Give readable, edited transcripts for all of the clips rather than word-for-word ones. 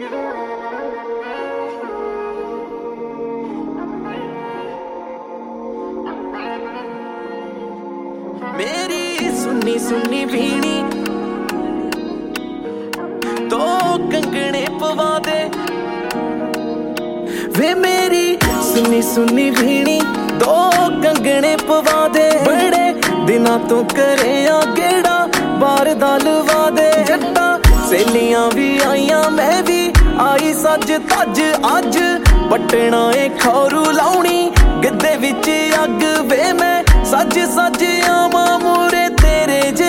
मेरी सुन्नी सुन्नी भीनी तो कंगने पवा दे वे, मेरी सुन्नी सुन्नी भीनी दो कंगने पवा दे। बड़े दिना तो करे आ गेड़ा बार दलवा दे। जट्टा सहेलियां भी आईया मैं भी आई सज तज अज पटना ए खौरू लाउनी गिद्धे विच अग वे। मैं सज सज आवा मूरे तेरे जे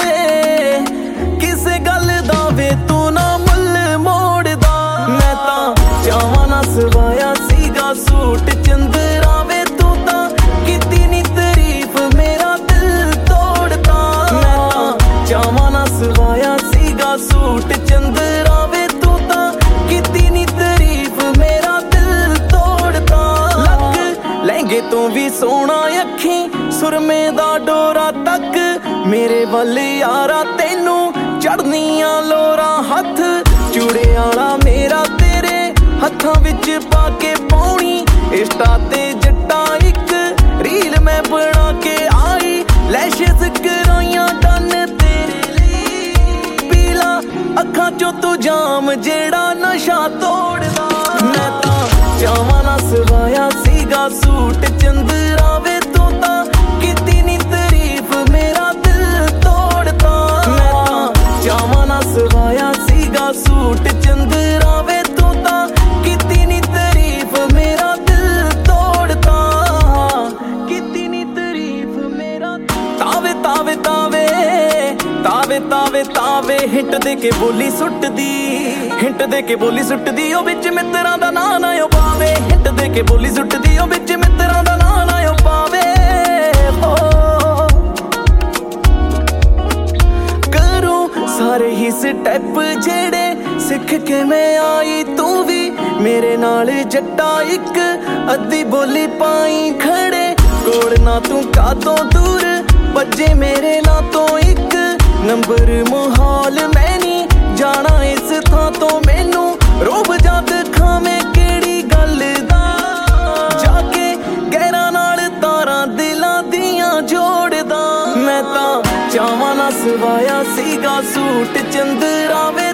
किसे गल दा वे तू ना मुल मोड़दा। मैं तां चावां ना सवाया सीगा सूट चंदरा वे, तू तां कीती नी तारीफ मेरा दिल तोड़दा। मैं तां चावां ना सवाया सीगा सूट चंदरा वे, तू तां कीती नी तारीफ मेरा दिल तोड़दा। लक लहंगे तो भी सोहना अखी सुरमे दा डोरा तक मेरे वल यारा तेनू चढ़नियां लोरा। हथ चूड़े आला मेरा तेरे हत्थां विच पाके पाउणी इंस्टा ते जट्टा इक रील मैं बना के आई। लैशेस कराइयां डन तेरे लई पीला अखां चों तू जाम जेड़ा नशा तोड़दा। मैं तां चावां ना सवाया सीगा सूट चंदरा वे, तू तां कीती नी तारीफ मेरा दिल तोड़दा। मैं तां चावां ना सवाया सीगा सूट चंदरा वे, तू तां कीती नी तारीफ मेरा दिल तोड़दा। कीती नी तारीफ मेरा तावे तावे तावे तावे तावे तावे हिंट दे के बोली सुटदी, हिंट दे के बोली सुटदी ओ विच मित्रां दा नां ना ओ पावे। हिंट दे के बोली सुटदी ओ विच मित्रां दा नां ना ओ पावे। करूं सारे ही स्टैप जेड़े सिख के मैं आई, तू भी मेरे नाल जट्टा इक अद्धी बोली पाई खड़े कोल ना। तू कातों दूर बजे मेरे ना तो इक नंबर मुहाल मैं नहीं जाना इस थां तो। मैनू रोब जद खावे केड़ी गल दा जाके गैरां नाल तारां दिलां दियां जोड़दा। मैं तां चावां ना सवाया सीगा सूट चंदरा वे,